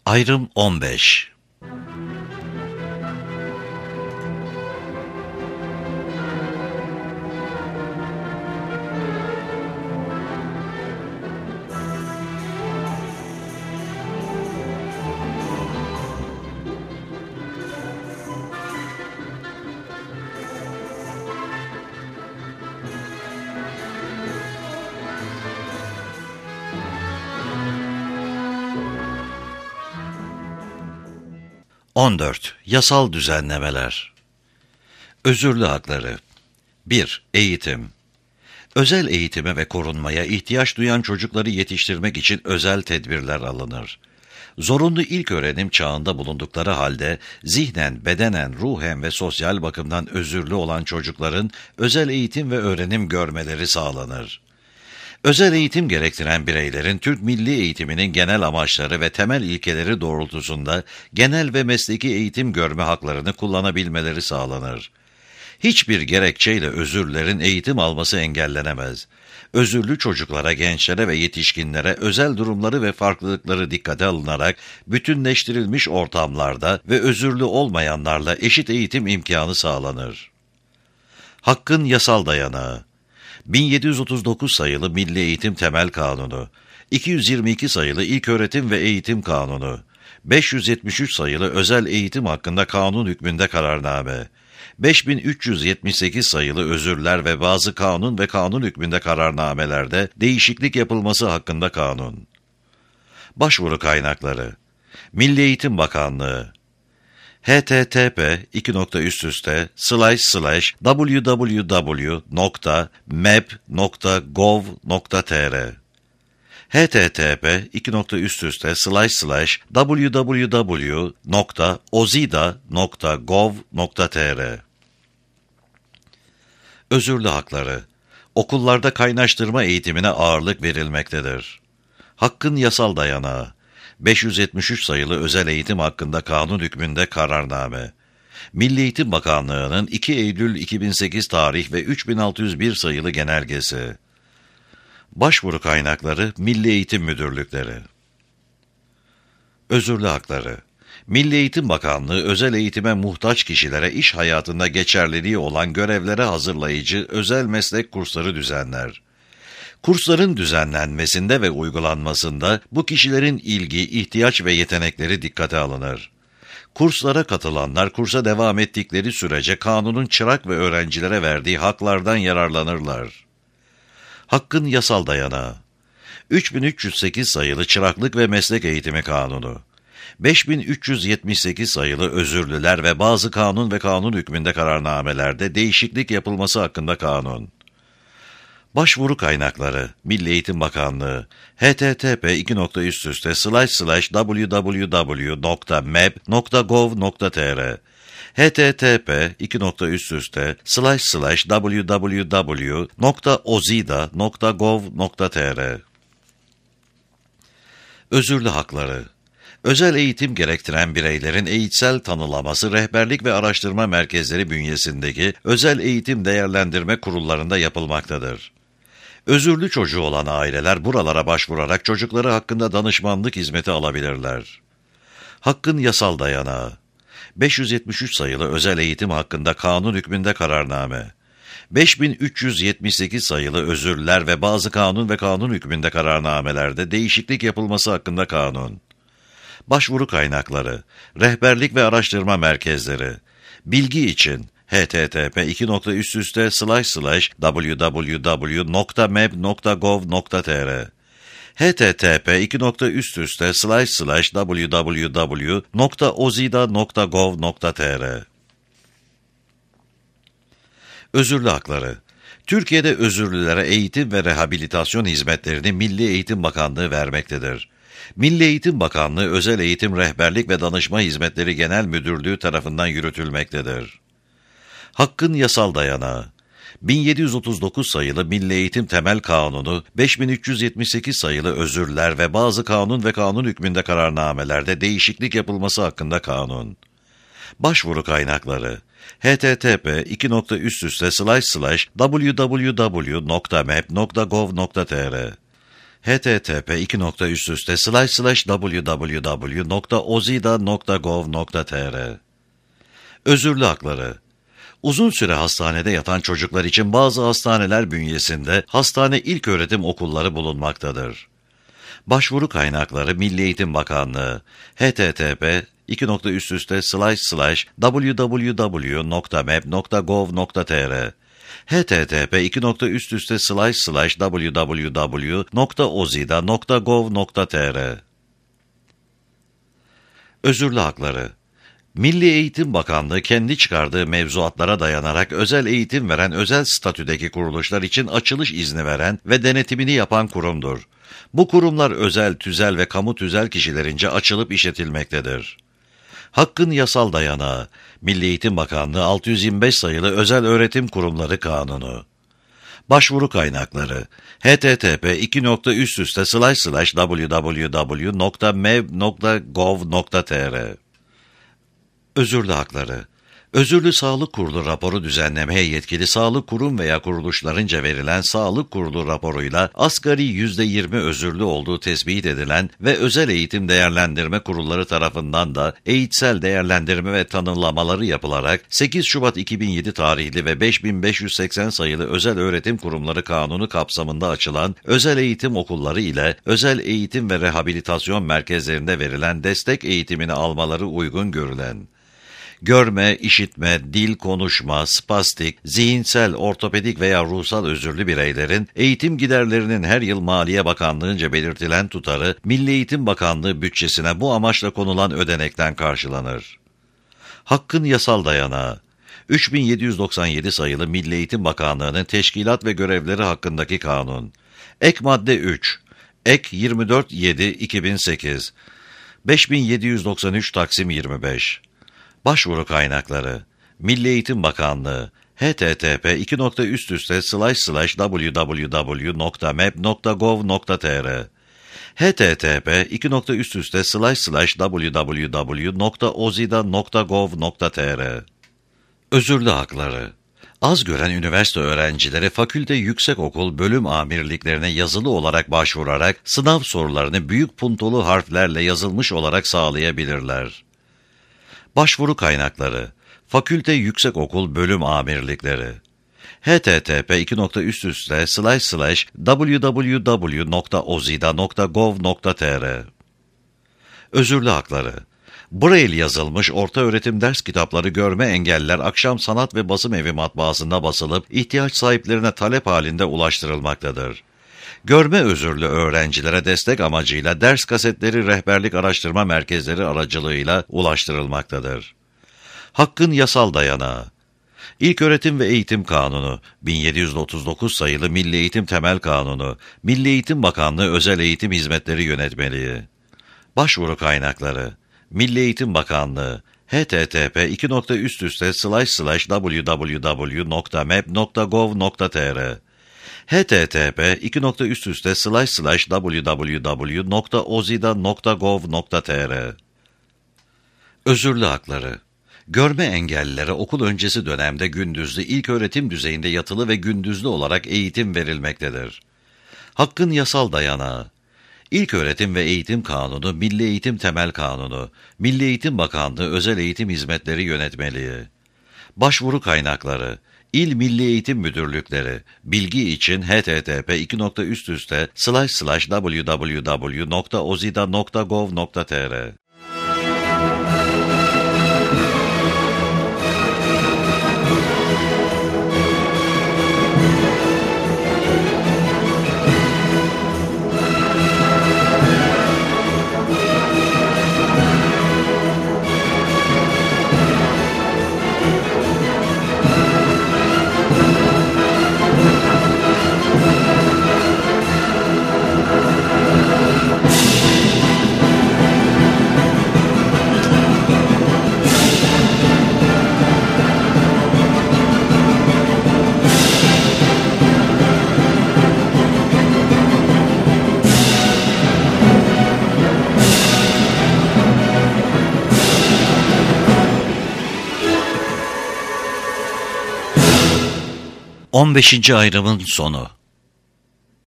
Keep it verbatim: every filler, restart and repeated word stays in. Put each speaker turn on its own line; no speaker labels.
Ayrım on beş. on dört. Yasal düzenlemeler. Özürlü hakları. bir. Eğitim. Özel eğitime ve korunmaya ihtiyaç duyan çocukları yetiştirmek için özel tedbirler alınır. Zorunlu ilköğrenim çağında bulundukları halde zihnen, bedenen, ruhen ve sosyal bakımdan özürlü olan çocukların özel eğitim ve öğrenim görmeleri sağlanır. Özel eğitim gerektiren bireylerin Türk milli eğitiminin genel amaçları ve temel ilkeleri doğrultusunda genel ve mesleki eğitim görme haklarını kullanabilmeleri sağlanır. Hiçbir gerekçeyle özürlülerin eğitim alması engellenemez. Özürlü çocuklara, gençlere ve yetişkinlere özel durumları ve farklılıkları dikkate alınarak bütünleştirilmiş ortamlarda ve özürlü olmayanlarla eşit eğitim imkanı sağlanır. Hakkın yasal dayanağı. bin yedi yüz otuz dokuz sayılı Milli Eğitim Temel Kanunu, iki yüz yirmi iki sayılı İlköğretim ve Eğitim Kanunu, beş yüz yetmiş üç sayılı Özel Eğitim hakkında kanun hükmünde kararname, beş bin üç yüz yetmiş sekiz sayılı özürler ve bazı kanun ve kanun hükmünde kararnamelerde değişiklik yapılması hakkında kanun. Başvuru kaynakları. Milli Eğitim Bakanlığı http iki nokta üst üste slash slash www nokta mep nokta gov nokta tr http iki nokta üst üste slash slash www nokta ozida nokta gov nokta tr Özürlü hakları. Okullarda kaynaştırma eğitimine ağırlık verilmektedir. Hakkın yasal dayanağı. beş yüz yetmiş üç sayılı Özel Eğitim hakkında kanun hükmünde kararname. Milli Eğitim Bakanlığı'nın iki Eylül iki bin sekiz tarih ve üç bin altı yüz bir sayılı genelgesi. Başvuru kaynakları Milli Eğitim Müdürlükleri. Özürlü hakları. Milli Eğitim Bakanlığı, özel eğitime muhtaç kişilere iş hayatında geçerliliği olan görevlere hazırlayıcı özel meslek kursları düzenler. Kursların düzenlenmesinde ve uygulanmasında bu kişilerin ilgi, ihtiyaç ve yetenekleri dikkate alınır. Kurslara katılanlar kursa devam ettikleri sürece kanunun çırak ve öğrencilere verdiği haklardan yararlanırlar. Hakkın yasal dayanağı. üç bin üç yüz sekiz sayılı Çıraklık ve Meslek Eğitimi Kanunu, beş bin üç yüz yetmiş sekiz sayılı Özürlüler ve bazı kanun ve kanun hükmünde kararnamelerde değişiklik yapılması hakkında kanun. Başvuru kaynakları. Milli Eğitim Bakanlığı http iki nokta üst üste slash slash www nokta mep nokta gov nokta tr http iki nokta üst üste slash slash www nokta ozida nokta gov nokta tr Özürlü hakları. Özel eğitim gerektiren bireylerin eğitsel tanılaması rehberlik ve araştırma merkezleri bünyesindeki özel eğitim değerlendirme kurullarında yapılmaktadır. Özürlü çocuğu olan aileler buralara başvurarak çocukları hakkında danışmanlık hizmeti alabilirler. Hakkın yasal dayanağı. beş yüz yetmiş üç sayılı Özel Eğitim hakkında kanun hükmünde kararname. beş bin üç yüz yetmiş sekiz sayılı Özürlüler ve bazı kanun ve kanun hükmünde kararnamelerde değişiklik yapılması hakkında kanun. Başvuru kaynakları. Rehberlik ve araştırma merkezleri. Bilgi için http iki nokta üst üste slash slash www nokta mep nokta gov nokta tr http iki nokta üst üste slash slash www nokta ozida nokta gov nokta tr Özürlü hakları. Türkiye'de özürlülere eğitim ve rehabilitasyon hizmetlerini Milli Eğitim Bakanlığı vermektedir. Milli Eğitim Bakanlığı Özel Eğitim Rehberlik ve Danışma Hizmetleri Genel Müdürlüğü tarafından yürütülmektedir. Hakkın yasal dayanağı. bin yedi yüz otuz dokuz sayılı Milli Eğitim Temel Kanunu, beş bin üç yüz yetmiş sekiz sayılı Özürler ve bazı kanun ve kanun hükmünde kararnamelerde değişiklik yapılması hakkında kanun. Başvuru kaynakları. http iki nokta üst üste slash slash www nokta mep nokta gov nokta tr h t t p iki nokta üst üste slash slash w w w nokta ozida nokta gov nokta t r. Özürlü hakları. Uzun süre hastanede yatan çocuklar için bazı hastaneler bünyesinde hastane ilköğretim okulları bulunmaktadır. Başvuru kaynakları Milli Eğitim Bakanlığı h t t p iki nokta üst üste slash slash w w w nokta mep nokta gov nokta t r h t t p iki nokta üst üste slash slash w w w nokta ozida nokta gov nokta t r. Özürlü hakları. Milli Eğitim Bakanlığı kendi çıkardığı mevzuatlara dayanarak özel eğitim veren özel statüdeki kuruluşlar için açılış izni veren ve denetimini yapan kurumdur. Bu kurumlar özel, tüzel ve kamu tüzel kişilerince açılıp işletilmektedir. Hakkın yasal dayanağı, Milli Eğitim Bakanlığı altı yüz yirmi beş sayılı Özel Öğretim Kurumları Kanunu. Başvuru kaynakları h t t p iki nokta üst üste slash slash w w w nokta mev nokta gov nokta t r. Özürlü hakları. Özürlü Sağlık Kurulu raporu düzenlemeye yetkili sağlık kurum veya kuruluşlarınca verilen sağlık kurulu raporuyla asgari yüzde yirmi özürlü olduğu tespit edilen ve özel eğitim değerlendirme kurulları tarafından da eğitsel değerlendirme ve tanımlamaları yapılarak sekiz Şubat iki bin yedi tarihli ve beş bin beş yüz seksen sayılı Özel Öğretim Kurumları Kanunu kapsamında açılan özel eğitim okulları ile özel eğitim ve rehabilitasyon merkezlerinde verilen destek eğitimini almaları uygun görülen, görme, işitme, dil, konuşma, spastik, zihinsel, ortopedik veya ruhsal özürlü bireylerin eğitim giderlerinin her yıl Maliye Bakanlığı'nca belirtilen tutarı Milli Eğitim Bakanlığı bütçesine bu amaçla konulan ödenekten karşılanır. Hakkın yasal dayanağı. üç bin yedi yüz doksan yedi sayılı Milli Eğitim Bakanlığı'nın teşkilat ve görevleri hakkındaki kanun. Ek madde üç. Ek yirmi dört yedi iki bin sekiz. beş bin yedi yüz doksan üç Taksim yirmi beş. Başvuru kaynakları Milli Eğitim Bakanlığı h t t p iki nokta üst üste slash slash w w w nokta mep nokta gov nokta t r h t t p iki nokta üst üste slash slash w w w nokta ozida nokta gov nokta t r. Özürlü hakları. Az gören üniversite öğrencileri fakülte yüksekokul bölüm amirliklerine yazılı olarak başvurarak sınav sorularını büyük puntolu harflerle yazılmış olarak sağlayabilirler. Başvuru kaynakları Fakülte Yüksekokul Bölüm Amirlikleri h t t p iki nokta üst üste slash slash w w w nokta ozida nokta gov nokta t r. Özürlü hakları. Braille yazılmış ortaöğretim ders kitapları görme engelliler Akşam Sanat ve Basım Evi matbaasında basılıp ihtiyaç sahiplerine talep halinde ulaştırılmaktadır. Görme özürlü öğrencilere destek amacıyla ders kasetleri rehberlik araştırma merkezleri aracılığıyla ulaştırılmaktadır. Hakkın yasal dayanağı. İlköğretim ve Eğitim Kanunu, bin yedi yüz otuz dokuz sayılı Milli Eğitim Temel Kanunu, Milli Eğitim Bakanlığı Özel Eğitim Hizmetleri Yönetmeliği. Başvuru kaynakları Milli Eğitim Bakanlığı h t t p iki nokta üst üste slash slash w w w nokta mep nokta gov nokta t r h t t p iki nokta üst üste slash slash w w w nokta ozida nokta gov nokta t r. Özürlü hakları. Görme engellilere okul öncesi dönemde gündüzlü ilköğretim düzeyinde yatılı ve gündüzlü olarak eğitim verilmektedir. Hakkın yasal dayanağı. İlköğretim ve Eğitim Kanunu, Milli Eğitim Temel Kanunu, Milli Eğitim Bakanlığı Özel Eğitim Hizmetleri Yönetmeliği. Başvuru kaynakları İl Milli Eğitim Müdürlükleri. Bilgi için h t t p iki nokta üst üste slash slash w w w nokta ozida nokta gov nokta t r. on beşinci ayrımın sonu.